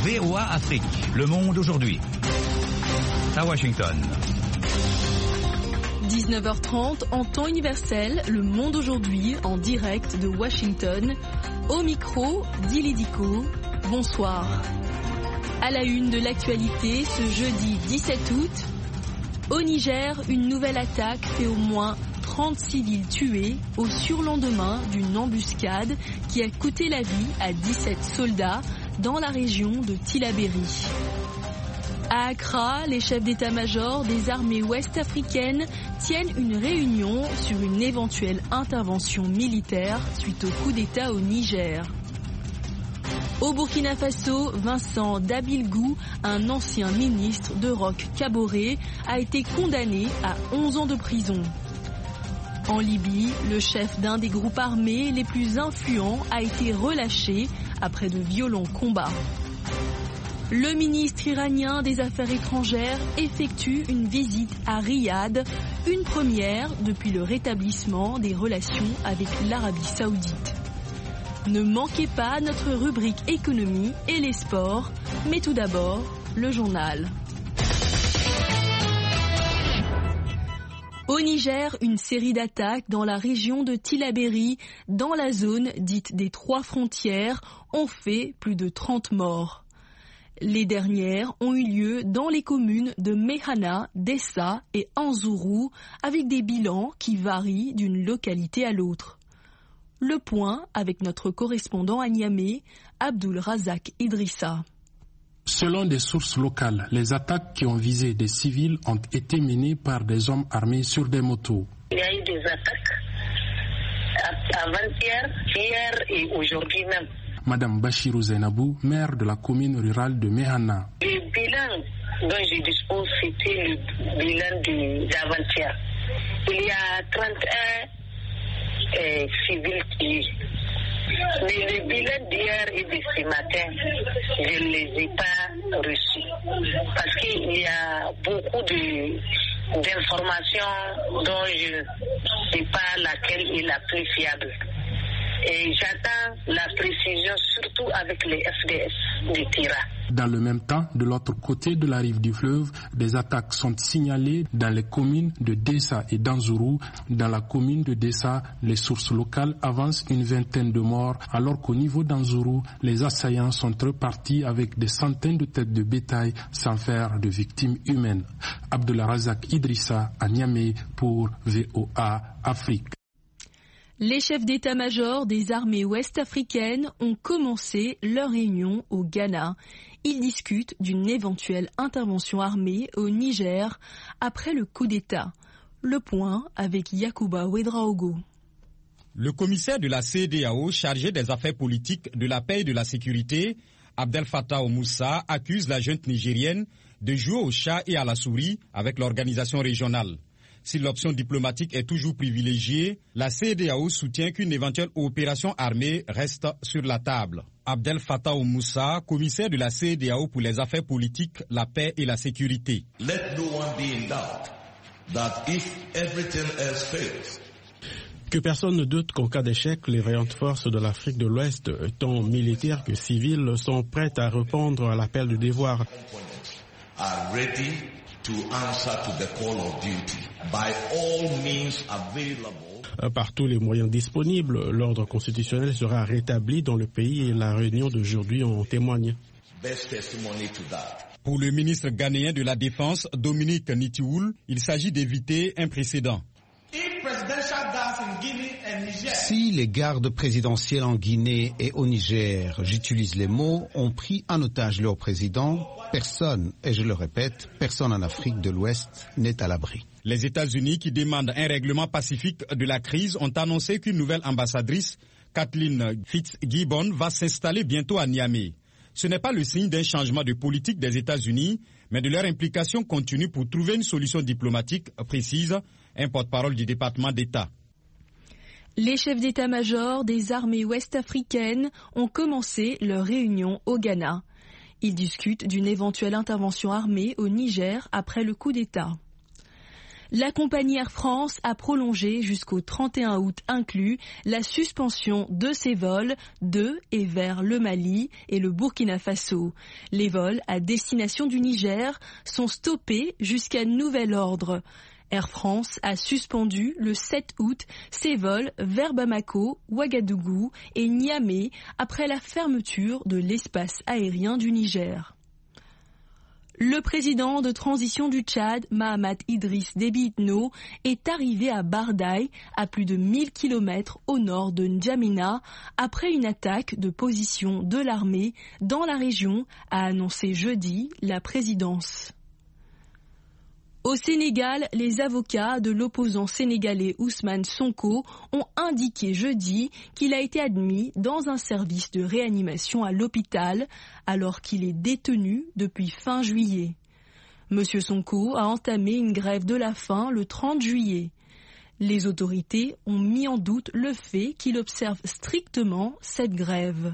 VOA Afrique, le monde aujourd'hui. À Washington. 19h30 en temps universel, le monde aujourd'hui en direct de Washington. Au micro, Dili Diko. Bonsoir. À la une de l'actualité ce jeudi 17 août, au Niger, une nouvelle attaque fait au moins 30 civils tués au surlendemain d'une embuscade qui a coûté la vie à 17 soldats dans la région de Tillabéri. À Accra, les chefs d'état-major des armées ouest-africaines tiennent une réunion sur une éventuelle intervention militaire suite au coup d'État au Niger. Au Burkina Faso, Vincent Dabilgou, un ancien ministre de Roch Kaboré, a été condamné à 11 ans de prison. En Libye, le chef d'un des groupes armés les plus influents a été relâché après de violents combats. Le ministre iranien des Affaires étrangères effectue une visite à Riyad, une première depuis le rétablissement des relations avec l'Arabie Saoudite. Ne manquez pas notre rubrique économie et les sports, mais tout d'abord, le journal. Au Niger, une série d'attaques dans la région de Tillabéri, dans la zone dite des trois frontières, ont fait plus de 30 morts. Les dernières ont eu lieu dans les communes de Mehana, Dessa et Anzourou, avec des bilans qui varient d'une localité à l'autre. Le point avec notre correspondant à Niamey, Abdul Razak Idrissa. Selon des sources locales, les attaques qui ont visé des civils ont été menées par des hommes armés sur des motos. Il y a eu des attaques avant-hier, hier et aujourd'hui même. Madame Bachirou Zainabou, maire de la commune rurale de Mehana. Le bilan dont je dispose, c'était le bilan d'avant-hier. Il y a 31 civils tués. Mais le bilan d'hier et de ce matin, je ne les ai pas reçus. Parce qu'il y a beaucoup d'informations dont je ne sais pas laquelle est la plus fiable. Et j'attends la précision, surtout avec les FDS de Tira. Dans le même temps, de l'autre côté de la rive du fleuve, des attaques sont signalées dans les communes de Dessa et d'Anzourou. Dans la commune de Dessa, les sources locales avancent une vingtaine de morts, alors qu'au niveau d'Anzourou, les assaillants sont repartis avec des centaines de têtes de bétail sans faire de victimes humaines. Abdullah Razak Idrissa à Niamey pour VOA Afrique. Les chefs d'état-major des armées ouest-africaines ont commencé leur réunion au Ghana. Ils discutent d'une éventuelle intervention armée au Niger après le coup d'État. Le point avec Yacouba Ouedraogo. Le commissaire de la CEDEAO chargé des affaires politiques, de la paix et de la sécurité, Abdel Fattah Moussa, accuse la junte nigérienne de jouer au chat et à la souris avec l'organisation régionale. Si l'option diplomatique est toujours privilégiée, la CEDEAO soutient qu'une éventuelle opération armée reste sur la table. Abdel Fattah Moussa, commissaire de la CEDEAO pour les affaires politiques, la paix et la sécurité. Let no one be in doubt that if everything else fails, que personne ne doute qu'en cas d'échec, les vaillantes forces de l'Afrique de l'Ouest, tant militaires que civiles, sont prêtes à répondre à l'appel du devoir. are ready to answer to the call of duty by all means available. Par tous les moyens disponibles, l'ordre constitutionnel sera rétabli dans le pays et la réunion d'aujourd'hui en témoigne. Best testimony to that. Pour le ministre ghanéen de la Défense, Dominique Nitioul, il s'agit d'éviter un précédent. Si les gardes présidentiels en Guinée et au Niger, j'utilise les mots, ont pris en otage leur président, personne, et je le répète, personne en Afrique de l'Ouest n'est à l'abri. Les États-Unis, qui demandent un règlement pacifique de la crise, ont annoncé qu'une nouvelle ambassadrice, Kathleen Fitzgibbon, va s'installer bientôt à Niamey. Ce n'est pas le signe d'un changement de politique des États-Unis, mais de leur implication continue pour trouver une solution diplomatique précise, un porte-parole du département d'État. Les chefs d'état-major des armées ouest-africaines ont commencé leur réunion au Ghana. Ils discutent d'une éventuelle intervention armée au Niger après le coup d'État. La compagnie Air France a prolongé jusqu'au 31 août inclus la suspension de ses vols de et vers le Mali et le Burkina Faso. Les vols à destination du Niger sont stoppés jusqu'à nouvel ordre. Air France a suspendu le 7 août ses vols vers Bamako, Ouagadougou et Niamey après la fermeture de l'espace aérien du Niger. Le président de transition du Tchad, Mahamat Idriss Déby Itno, est arrivé à Bardaï, à plus de 1000 km au nord de N'Djamena, après une attaque de position de l'armée dans la région, a annoncé jeudi la présidence. Au Sénégal, les avocats de l'opposant sénégalais Ousmane Sonko ont indiqué jeudi qu'il a été admis dans un service de réanimation à l'hôpital alors qu'il est détenu depuis fin juillet. Monsieur Sonko a entamé une grève de la faim le 30 juillet. Les autorités ont mis en doute le fait qu'il observe strictement cette grève.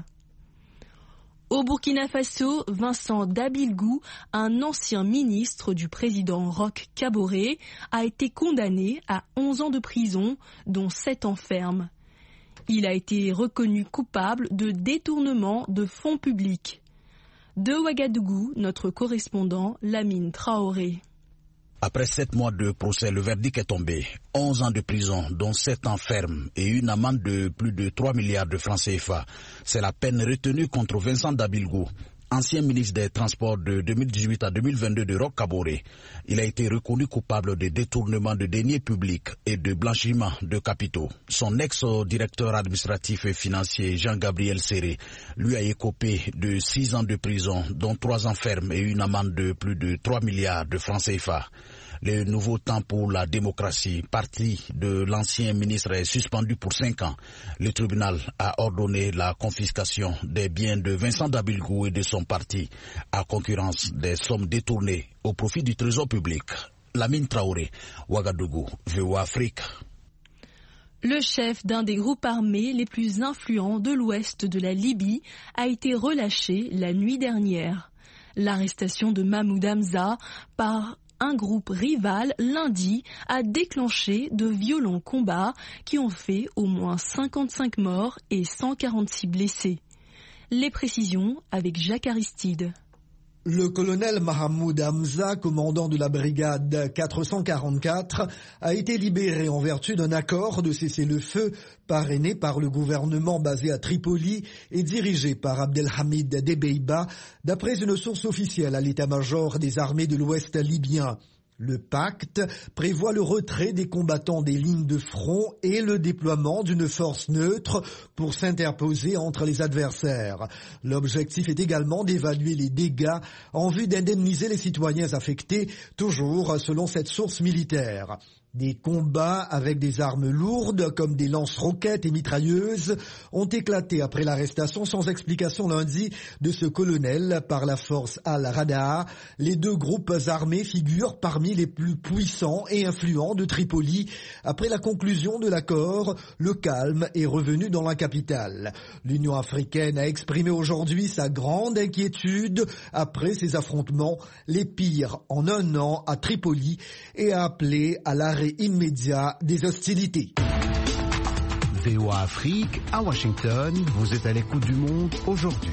Au Burkina Faso, Vincent Dabilgou, un ancien ministre du président Roch Kaboré, a été condamné à 11 ans de prison, dont 7 ans ferme. Il a été reconnu coupable de détournement de fonds publics. De Ouagadougou, notre correspondant Lamine Traoré. Après 7 mois de procès, le verdict est tombé. 11 ans de prison, dont 7 ans ferme et une amende de plus de 3 milliards de francs CFA. C'est la peine retenue contre Vincent Dabilgou, ancien ministre des Transports de 2018 à 2022 de Roch Kaboré. Il a été reconnu coupable de détournement de deniers publics et de blanchiment de capitaux. Son ex-directeur administratif et financier, Jean-Gabriel Séré, lui a écopé de 6 ans de prison, dont 3 ans ferme et une amende de plus de 3 milliards de francs CFA. Le nouveau temps pour la démocratie, parti de l'ancien ministre, est suspendu pour 5 ans. Le tribunal a ordonné la confiscation des biens de Vincent Dabilgou et de son parti, à concurrence des sommes détournées au profit du trésor public. Lamine Traoré, Ouagadougou, VOA Afrique. Le chef d'un des groupes armés les plus influents de l'ouest de la Libye a été relâché la nuit dernière. L'arrestation de Mahmoud Hamza par un groupe rival lundi a déclenché de violents combats qui ont fait au moins 55 morts et 146 blessés. Les précisions avec Jacques Aristide. Le colonel Mahmoud Hamza, commandant de la brigade 444, a été libéré en vertu d'un accord de cessez-le-feu parrainé par le gouvernement basé à Tripoli et dirigé par Abdelhamid Debeiba, d'après une source officielle à l'état-major des armées de l'Ouest libyen. Le pacte prévoit le retrait des combattants des lignes de front et le déploiement d'une force neutre pour s'interposer entre les adversaires. L'objectif est également d'évaluer les dégâts en vue d'indemniser les citoyens affectés, toujours selon cette source militaire. Des combats avec des armes lourdes comme des lance-roquettes et mitrailleuses ont éclaté après l'arrestation sans explication lundi de ce colonel par la force Al-Rada. Les deux groupes armés figurent parmi les plus puissants et influents de Tripoli. Après la conclusion de l'accord, le calme est revenu dans la capitale. L'Union africaine a exprimé aujourd'hui sa grande inquiétude après ces affrontements, les pires en un an à Tripoli, et a appelé à l'arrêt immédiat des hostilités. VOA Afrique, à Washington, vous êtes à l'écoute du monde aujourd'hui.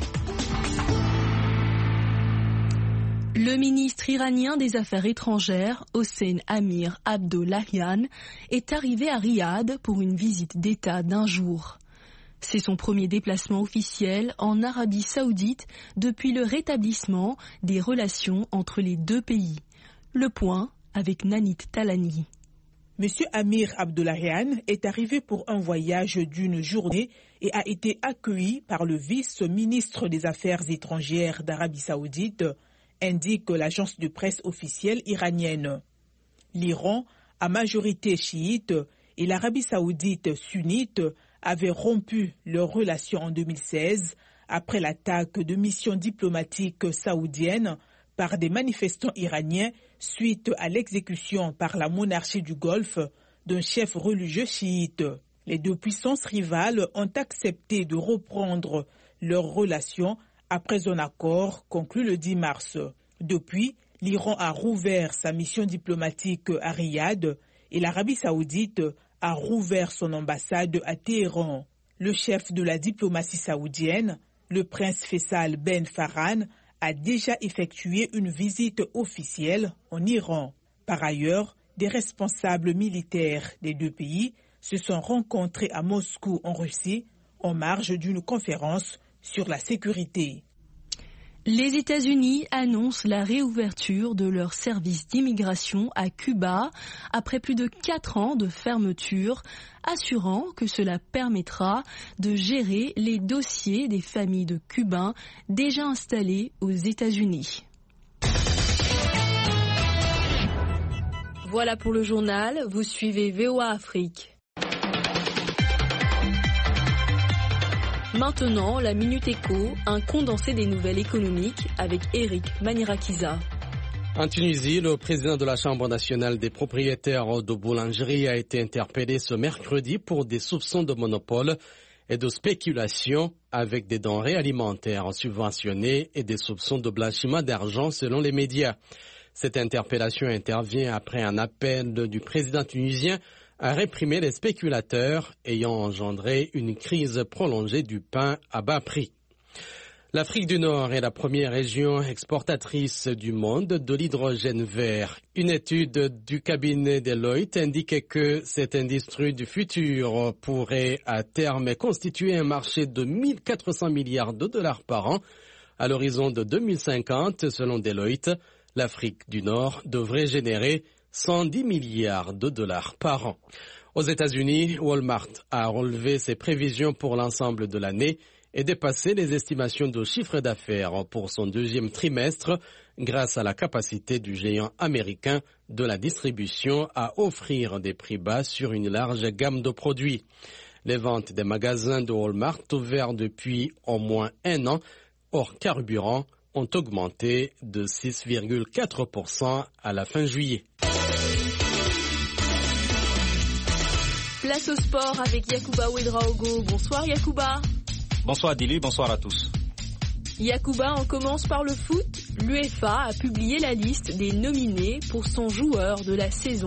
Le ministre iranien des Affaires étrangères, Hossein Amir Abdollahian, est arrivé à Riyad pour une visite d'État d'1 jour. C'est son premier déplacement officiel en Arabie Saoudite depuis le rétablissement des relations entre les deux pays. Le point avec Nanit Talani. Monsieur Amir Abdollahian est arrivé pour un voyage d'une journée et a été accueilli par le vice-ministre des Affaires étrangères d'Arabie Saoudite, indique l'agence de presse officielle iranienne. L'Iran, à majorité chiite, et l'Arabie Saoudite sunnite avaient rompu leurs relations en 2016 après l'attaque de missions diplomatiques saoudiennes par des manifestants iraniens suite à l'exécution par la monarchie du Golfe d'un chef religieux chiite. Les deux puissances rivales ont accepté de reprendre leurs relations après un accord conclu le 10 mars. Depuis, L'Iran a rouvert sa mission diplomatique à Riyad et l'Arabie saoudite a rouvert son ambassade à Téhéran. Le chef de la diplomatie saoudienne, le prince Faisal Ben Farhan, a déjà effectué une visite officielle en Iran. Par ailleurs, des responsables militaires des deux pays se sont rencontrés à Moscou en Russie en marge d'une conférence sur la sécurité. Les États-Unis annoncent la réouverture de leur service d'immigration à Cuba après plus de 4 ans de fermeture, assurant que cela permettra de gérer les dossiers des familles de Cubains déjà installés aux États-Unis. Voilà pour le journal, vous suivez VOA Afrique. Maintenant, la Minute Éco, un condensé des nouvelles économiques avec Eric Manirakiza. En Tunisie, le président de la Chambre nationale des propriétaires de boulangerie a été interpellé ce mercredi pour des soupçons de monopole et de spéculation avec des denrées alimentaires subventionnées et des soupçons de blanchiment d'argent selon les médias. Cette interpellation intervient après un appel du président tunisien à réprimer les spéculateurs ayant engendré une crise prolongée du pain à bas prix. L'Afrique du Nord est la première région exportatrice du monde de l'hydrogène vert. Une étude du cabinet Deloitte indique que cette industrie du futur pourrait à terme constituer un marché de 1 400 milliards de dollars par an. À l'horizon de 2050, selon Deloitte, l'Afrique du Nord devrait générer 110 milliards de dollars par an. Aux États-Unis, Walmart a relevé ses prévisions pour l'ensemble de l'année et dépassé les estimations de chiffre d'affaires pour son deuxième trimestre grâce à la capacité du géant américain de la distribution à offrir des prix bas sur une large gamme de produits. Les ventes des magasins de Walmart ouverts depuis au moins 1 an hors carburant ont augmenté de 6,4% à la fin juillet. Place au sport avec Yacouba Ouedraogo. Bonsoir Yacouba. Bonsoir Dili, bonsoir à tous. Yacouba, on commence par le foot. L'UEFA a publié la liste des nominés pour son joueur de la saison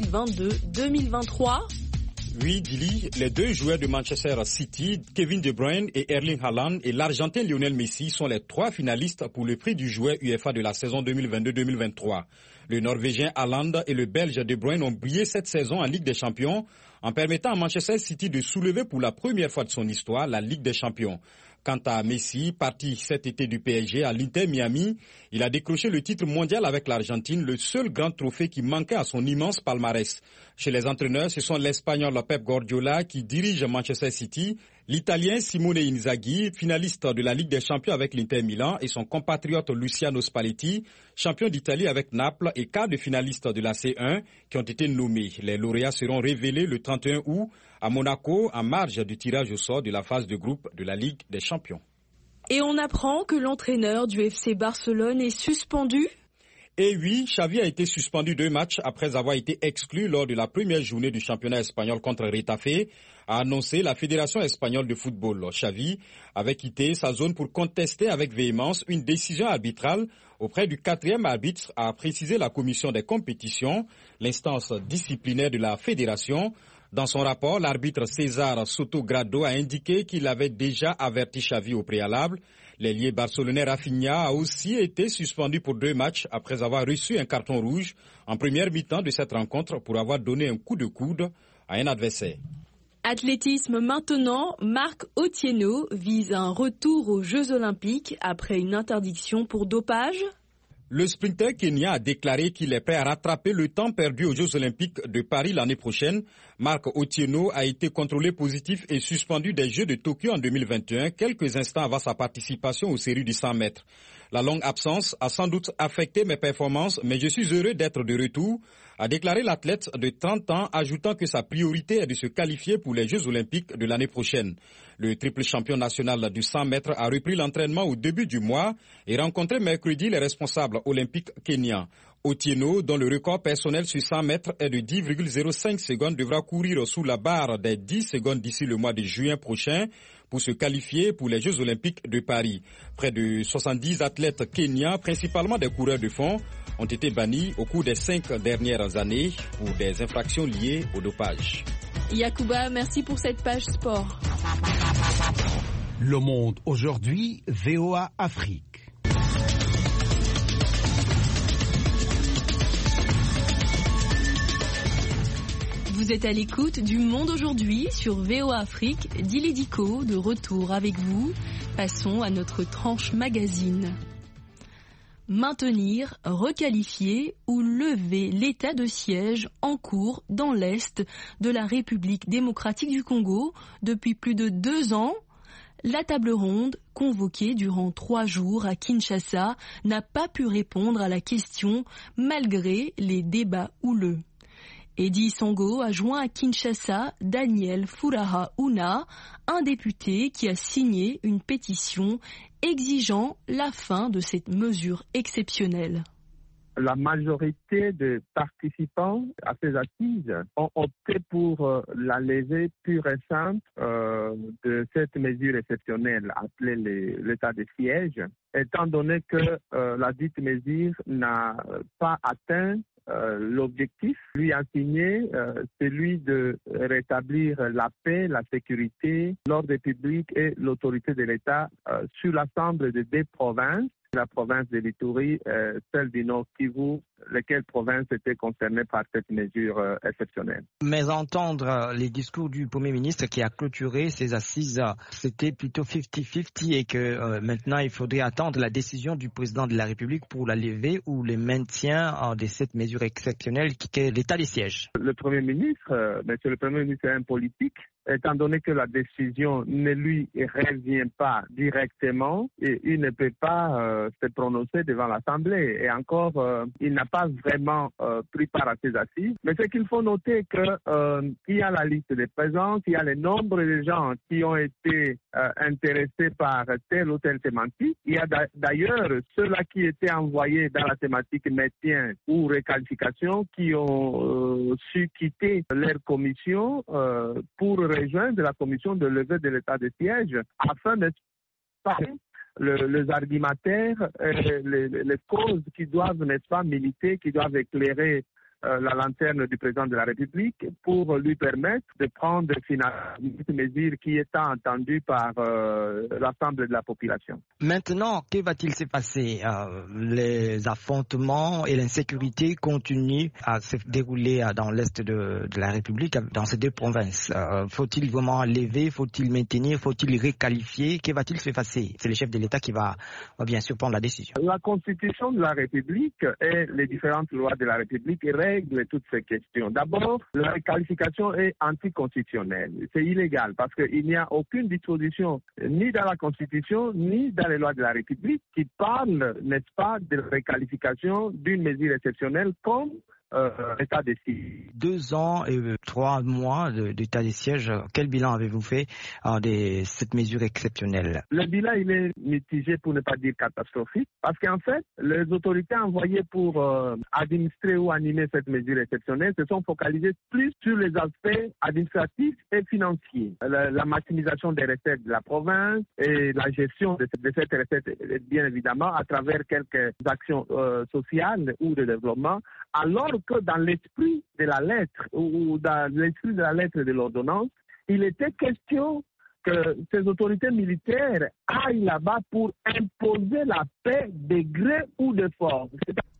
2022-2023. Oui, Dili, les 2 joueurs de Manchester City, Kevin De Bruyne et Erling Haaland, et l'Argentin Lionel Messi sont les 3 finalistes pour le prix du joueur UEFA de la saison 2022-2023. Le Norvégien Haaland et le Belge De Bruyne ont brillé cette saison en Ligue des Champions en permettant à Manchester City de soulever pour la première fois de son histoire la Ligue des Champions. Quant à Messi, parti cet été du PSG à l'Inter Miami, il a décroché le titre mondial avec l'Argentine, le seul grand trophée qui manquait à son immense palmarès. Chez les entraîneurs, ce sont l'Espagnol Pep Guardiola qui dirige Manchester City, l'Italien Simone Inzaghi, finaliste de la Ligue des Champions avec l'Inter Milan, et son compatriote Luciano Spalletti, champion d'Italie avec Naples et quart de finaliste de la C1, qui ont été nommés. Les lauréats seront révélés le 31 août à Monaco, en marge du tirage au sort de la phase de groupe de la Ligue des Champions. Et on apprend que l'entraîneur du FC Barcelone est suspendu. Et oui, Xavi a été suspendu 2 matchs après avoir été exclu lors de la première journée du championnat espagnol contre Retafe, a annoncé la Fédération espagnole de football. Xavi avait quitté sa zone pour contester avec véhémence une décision arbitrale auprès du 4e arbitre, a précisé la commission des compétitions, l'instance disciplinaire de la fédération. Dans son rapport, l'arbitre César Soto-Grado a indiqué qu'il avait déjà averti Xavi au préalable. L'ailier barcelonais Rafinha a aussi été suspendu pour 2 matchs après avoir reçu un carton rouge en première mi-temps de cette rencontre pour avoir donné un coup de coude à un adversaire. Athlétisme maintenant, Marc Otieno vise un retour aux Jeux Olympiques après une interdiction pour dopage. Le sprinter kenyan a déclaré qu'il est prêt à rattraper le temps perdu aux Jeux Olympiques de Paris l'année prochaine. Marc Otieno a été contrôlé positif et suspendu des Jeux de Tokyo en 2021, quelques instants avant sa participation aux séries du 100 mètres. La longue absence a sans doute affecté mes performances, mais je suis heureux d'être de retour, a déclaré l'athlète de 30 ans, ajoutant que sa priorité est de se qualifier pour les Jeux Olympiques de l'année prochaine. Le triple champion national du 100 mètres a repris l'entraînement au début du mois et rencontré mercredi les responsables olympiques kenyans. Otieno, dont le record personnel sur 100 mètres est de 10,05 secondes, devra courir sous la barre des 10 secondes d'ici le mois de juin prochain pour se qualifier pour les Jeux Olympiques de Paris. Près de 70 athlètes kenyans, principalement des coureurs de fond, ont été bannis au cours des 5 dernières années pour des infractions liées au dopage. Yacouba, merci pour cette page sport. Le Monde aujourd'hui, VOA Afrique. Vous êtes à l'écoute du Monde aujourd'hui sur VOA Afrique. Dili Diko, de retour avec vous. Passons à notre tranche magazine. Maintenir, requalifier ou lever l'état de siège en cours dans l'Est de la République démocratique du Congo depuis plus de 2 ans. La table ronde, convoquée durant 3 jours à Kinshasa, n'a pas pu répondre à la question malgré les débats houleux. Eddy Songo a joint à Kinshasa Daniel Furaha Una, un député qui a signé une pétition exigeant la fin de cette mesure exceptionnelle. La majorité des participants à ces assises ont opté pour la levée pure et simple de cette mesure exceptionnelle appelée l'état de siège, étant donné que la dite mesure n'a pas atteint l'objectif lui assigné, celui de rétablir la paix, la sécurité, l'ordre public et l'autorité de l'État sur l'ensemble des 2 provinces, la province de l'Ituri, celle du Nord Kivu, lesquelles provinces étaient concernées par cette mesure exceptionnelle. Mais entendre les discours du Premier ministre qui a clôturé ces assises, c'était plutôt 50-50 et que maintenant il faudrait attendre la décision du président de la République pour la lever ou le maintien de cette mesure exceptionnelle qui est l'état des sièges. Le Premier ministre, monsieur le Premier ministre est un politique. Étant donné que la décision ne lui revient pas directement, et il ne peut pas se prononcer devant l'Assemblée. Et encore, il n'a pas vraiment pris part à ces assises. Mais ce qu'il faut noter qu'il y a la liste des présents, il y a le nombre de gens qui ont été intéressés par telle ou telle thématique. Il y a d'ailleurs ceux-là qui étaient envoyés dans la thématique maintien ou réqualification qui ont su quitter leur commission pour rejoindre la commission de levée de l'état de siège afin de les argumentaires, les causes qui doivent, n'est-ce pas, militer, qui doivent éclairer la lanterne du président de la République pour lui permettre de prendre finalement une mesure qui est entendue par l'ensemble de la population. Maintenant, que va-t-il se passer? Les affrontements et l'insécurité continuent à se dérouler dans l'est de la République, dans ces 2 provinces. Faut-il vraiment lever? Faut-il maintenir? Faut-il réqualifier? Que va-t-il se passer? C'est le chef de l'État qui va bien sûr prendre la décision. La Constitution de la République et les différentes lois de la République règle toutes ces questions. D'abord, la réqualification est anticonstitutionnelle. C'est illégal parce qu'il n'y a aucune disposition ni dans la Constitution ni dans les lois de la République qui parle, n'est-ce pas, de réqualification d'une mesure exceptionnelle comme l'état de siège. 2 ans et 3 mois d'état de siège. Quel bilan avez-vous fait de cette mesure exceptionnelle? Le bilan, il est mitigé pour ne pas dire catastrophique parce qu'en fait, les autorités envoyées pour administrer ou animer cette mesure exceptionnelle se sont focalisées plus sur les aspects administratifs et financiers. La maximisation des recettes de la province et la gestion de cette recette, bien évidemment, à travers quelques actions sociales ou de développement, alors que dans l'esprit de la lettre ou dans l'esprit de la lettre de l'ordonnance, il était question que ces autorités militaires aillent là-bas pour imposer la paix de gré ou de force.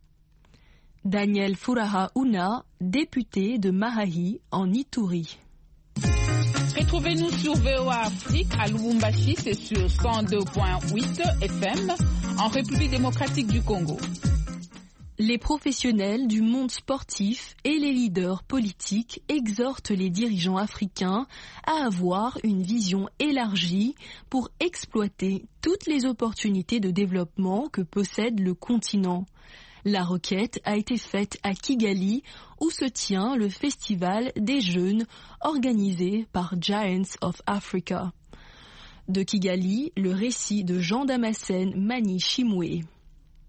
Daniel Furaha Una, député de Mahahi en Ituri. Retrouvez-nous sur VOA Afrique à Lubumbashi, c'est sur 102.8 FM en République démocratique du Congo. Les professionnels du monde sportif et les leaders politiques exhortent les dirigeants africains à avoir une vision élargie pour exploiter toutes les opportunités de développement que possède le continent. La requête a été faite à Kigali où se tient le festival des jeunes organisé par Giants of Africa. De Kigali, le récit de Jean Damascène Mani Chimwe.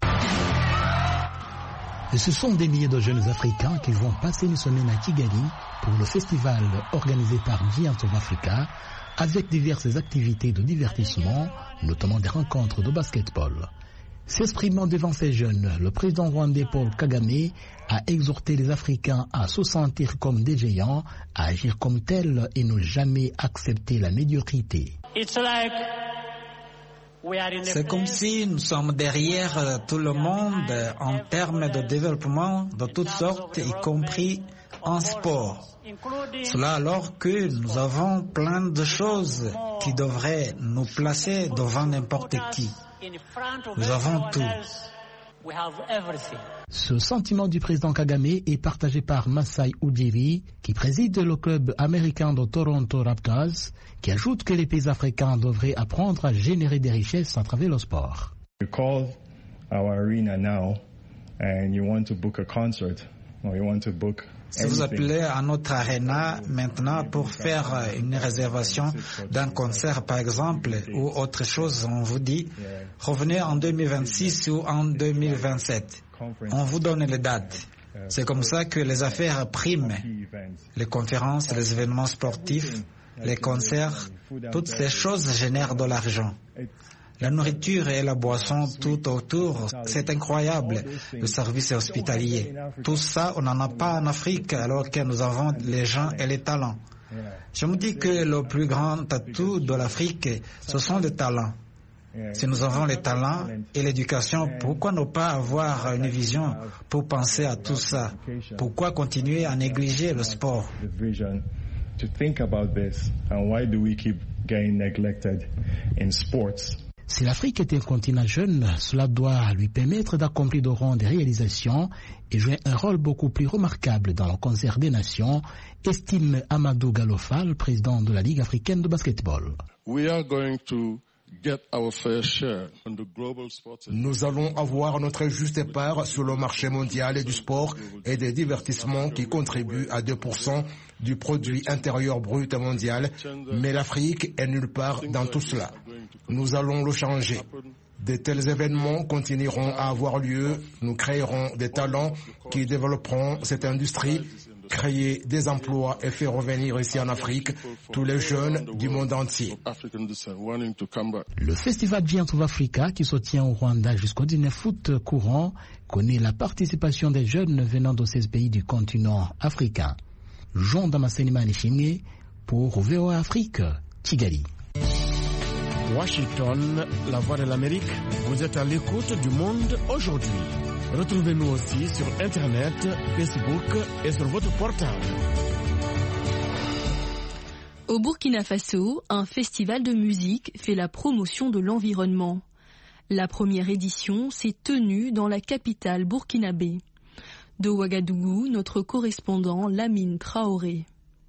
Ce sont des milliers de jeunes Africains qui vont passer une semaine à Kigali pour le festival organisé par Giants of Africa, avec diverses activités de divertissement, notamment des rencontres de basketball. S'exprimant devant ces jeunes, le président rwandais Paul Kagame a exhorté les Africains à se sentir comme des géants, à agir comme tels et ne jamais accepter la médiocrité. C'est comme si nous sommes derrière tout le monde en termes de développement de toutes sortes, y compris en sport. Cela alors que nous avons plein de choses qui devraient nous placer devant n'importe qui. Nous avons tout. Ce sentiment du président Kagame est partagé par Masai Ujiri, qui préside le club américain de Toronto Raptors, qui ajoute que les pays africains devraient apprendre à générer des richesses à travers le sport. You call our arena now and you want to book a concert or you want to book. Si vous appelez à notre arena maintenant pour faire une réservation d'un concert par exemple ou autre chose, on vous dit revenez en 2026 ou en 2027. On vous donne les dates. C'est comme ça que les affaires priment. Les conférences, les événements sportifs, les concerts, toutes ces choses génèrent de l'argent. La nourriture et la boisson tout autour, c'est incroyable, le service hospitalier. Tout ça, on n'en a pas en Afrique alors que nous avons les gens et les talents. Je me dis que le plus grand atout de l'Afrique, ce sont les talents. Si nous avons les talents et l'éducation, pourquoi ne pas avoir une vision pour penser à tout ça? Pourquoi continuer à négliger le sport? Si l'Afrique est un continent jeune, cela doit lui permettre d'accomplir de grandes réalisations et jouer un rôle beaucoup plus remarquable dans le concert des nations, estime Amadou Galofa, le président de la Ligue africaine de basketball. Nous allons avoir notre juste part sur le marché mondial du sport et des divertissements qui contribuent à 2% du produit intérieur brut mondial, mais l'Afrique est nulle part dans tout cela. Nous allons le changer. De tels événements continueront à avoir lieu. Nous créerons des talents qui développeront cette industrie, créer des emplois et faire revenir ici en Afrique tous les jeunes du monde entier. Le festival Giants of Africa, qui se tient au Rwanda jusqu'au 19 août courant, connaît la participation des jeunes venant de 16 pays du continent africain. Jean Damascene Manishimwe pour VOA Afrique, Kigali. Washington, la voix de l'Amérique, vous êtes à l'écoute du monde aujourd'hui. Retrouvez-nous aussi sur Internet, Facebook et sur votre portable. Au Burkina Faso, un festival de musique fait la promotion de l'environnement. La première édition s'est tenue dans la capitale burkinabé. De Ouagadougou, notre correspondant Lamine Traoré.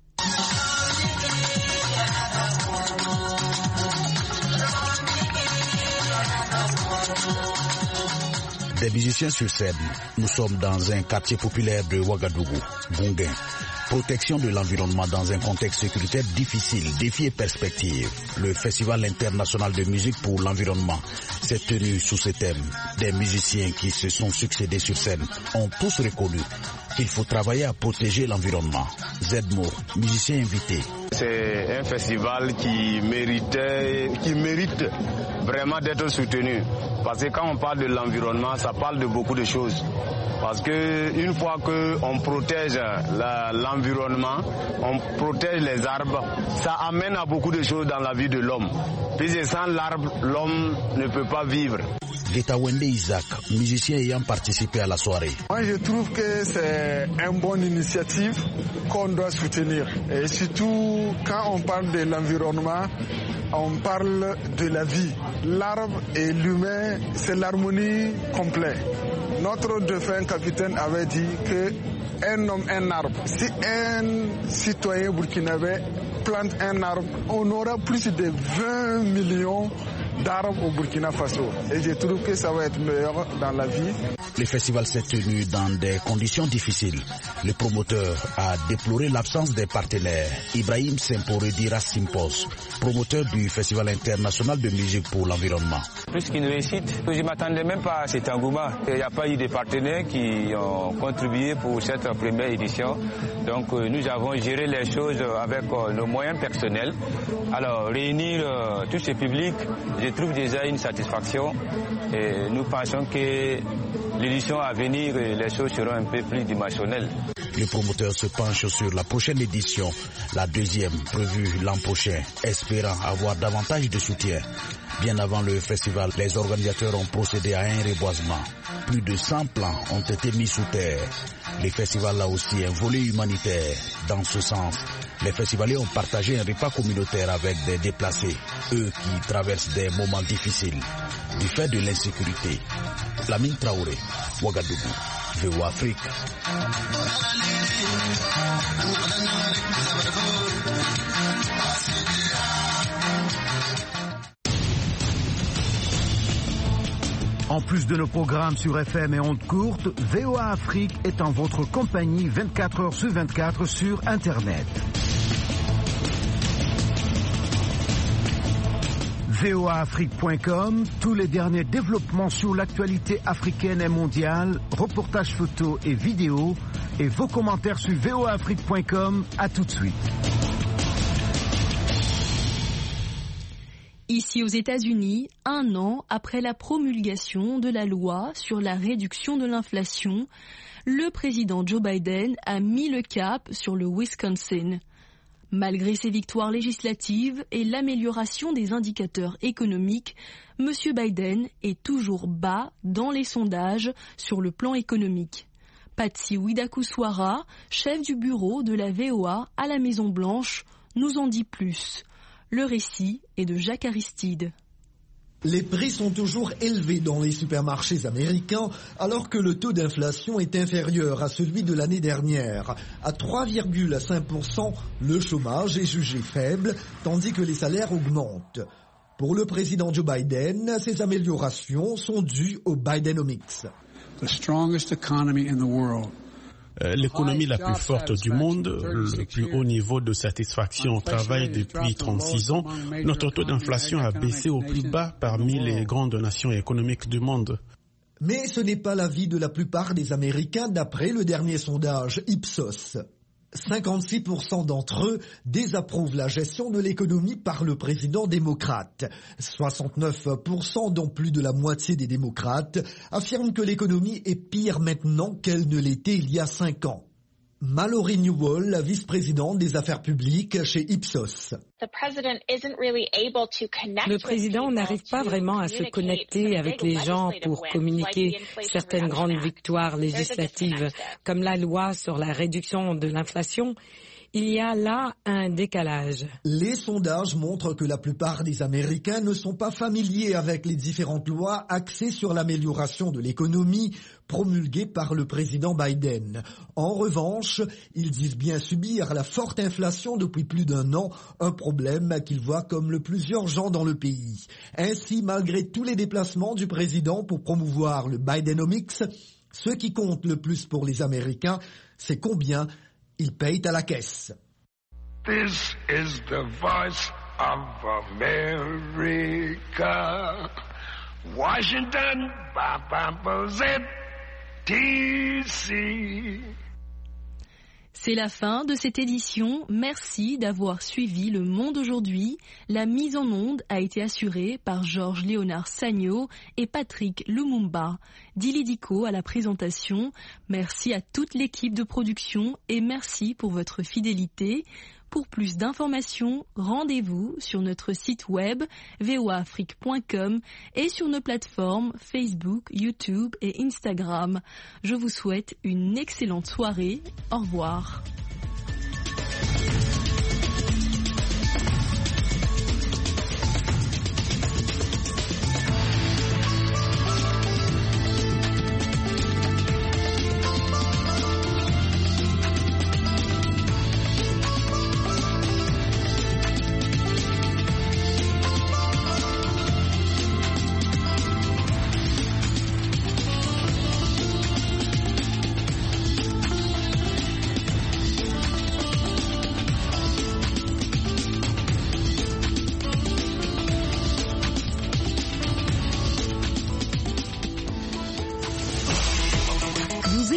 Des musiciens sur scène. Nous sommes dans un quartier populaire de Ouagadougou, Gonguin. Protection de l'environnement dans un contexte sécuritaire difficile, défis et perspectives. Le Festival international de musique pour l'environnement s'est tenu sous ce thème. Des musiciens qui se sont succédés sur scène ont tous reconnu qu'il faut travailler à protéger l'environnement. Zedmo, musicien invité. C'est un festival qui mérite vraiment d'être soutenu. Parce que quand on parle de l'environnement, ça parle de beaucoup de choses. Parce que une fois qu'on protège l'environnement, on protège les arbres, ça amène à beaucoup de choses dans la vie de l'homme. Puis sans l'arbre, l'homme ne peut pas vivre. Getawende Isaac, musicien ayant participé à la soirée. Moi, je trouve que c'est une bonne initiative qu'on doit soutenir. Et surtout, quand on parle de l'environnement, on parle de la vie. L'arbre et l'humain, c'est l'harmonie complète. Notre défunt capitaine avait dit que un homme, un arbre. Si un citoyen burkinabé plante un arbre, on aura plus de 20 millions d'armes au Burkina Faso. Et je trouve que ça va être meilleur dans la vie. Le festival s'est tenu dans des conditions difficiles. Le promoteur a déploré l'absence des partenaires. Ibrahim Semporedi Rassimpos, promoteur du Festival international de musique pour l'environnement. Plus qu'une réussite, je ne m'attendais même pas à cet engouement. Il n'y a pas eu de partenaires qui ont contribué pour cette première édition. Donc nous avons géré les choses avec nos moyens personnels. Alors réunir tout ce public, je trouve déjà une satisfaction. Et nous pensons que l'édition à venir, les choses seront un peu plus dimensionnelles. Le promoteur se penche sur la prochaine édition, la deuxième prévue l'an prochain, espérant avoir davantage de soutien. Bien avant le festival, les organisateurs ont procédé à un reboisement. Plus de 100 plants ont été mis sous terre. Le festival a aussi un volet humanitaire. Dans ce sens, les festivaliers ont partagé un repas communautaire avec des déplacés, eux qui traversent des moments difficiles du fait de l'insécurité. Lamine Traoré, Ouagadougou, VOA Afrique. En plus de nos programmes sur FM et ondes courtes, VOA Afrique est en votre compagnie 24 heures sur 24 sur Internet. voaafrique.com, tous les derniers développements sur l'actualité africaine et mondiale, reportages photos et vidéos, et vos commentaires sur voaafrique.com. À tout de suite. Ici aux États-Unis, 1 an après la promulgation de la loi sur la réduction de l'inflation, le président Joe Biden a mis le cap sur le Wisconsin. Malgré ses victoires législatives et l'amélioration des indicateurs économiques, M. Biden est toujours bas dans les sondages sur le plan économique. Patsy Widakuswara, chef du bureau de la VOA à la Maison-Blanche, nous en dit plus. Le récit est de Jacques Aristide. Les prix sont toujours élevés dans les supermarchés américains alors que le taux d'inflation est inférieur à celui de l'année dernière. À 3,5%, le chômage est jugé faible tandis que les salaires augmentent. Pour le président Joe Biden, ces améliorations sont dues au Bidenomics. The strongest economy in the world. L'économie la plus forte du monde, le plus haut niveau de satisfaction au travail depuis 36 ans, notre taux d'inflation a baissé au plus bas parmi les grandes nations économiques du monde. Mais ce n'est pas l'avis de la plupart des Américains d'après le dernier sondage Ipsos. 56% d'entre eux désapprouvent la gestion de l'économie par le président démocrate. 69%, dont plus de la moitié des démocrates, affirment que l'économie est pire maintenant qu'elle ne l'était il y a 5 ans. Mallory Newell, la vice-présidente des affaires publiques chez Ipsos. Le président n'arrive pas vraiment à se connecter avec les gens pour communiquer certaines grandes victoires législatives, comme la loi sur la réduction de l'inflation. Il y a là un décalage. Les sondages montrent que la plupart des Américains ne sont pas familiers avec les différentes lois axées sur l'amélioration de l'économie promulguées par le président Biden. En revanche, ils disent bien subir la forte inflation depuis plus d'1 an, un problème qu'ils voient comme le plus urgent dans le pays. Ainsi, malgré tous les déplacements du président pour promouvoir le Bidenomics, ce qui compte le plus pour les Américains, c'est combien ils payent à la caisse. This is the voice of America. Washington, DC. C'est la fin de cette édition. Merci d'avoir suivi Le Monde aujourd'hui. La mise en onde a été assurée par Georges Léonard Sagno et Patrick Lumumba. Dili Diko à la présentation. Merci à toute l'équipe de production et merci pour votre fidélité. Pour plus d'informations, rendez-vous sur notre site web voaafrique.com et sur nos plateformes Facebook, YouTube et Instagram. Je vous souhaite une excellente soirée. Au revoir.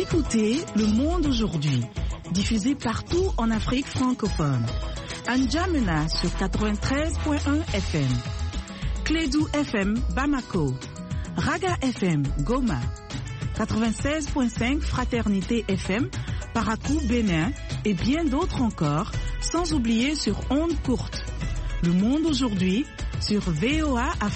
écoutez Le Monde aujourd'hui, diffusé partout en Afrique francophone. N'Djamena sur 93.1 FM. Clédou FM Bamako. Raga FM Goma. 96.5 Fraternité FM Parakou Bénin et bien d'autres encore, sans oublier sur ondes courtes. Le Monde aujourd'hui sur VOA Afrique.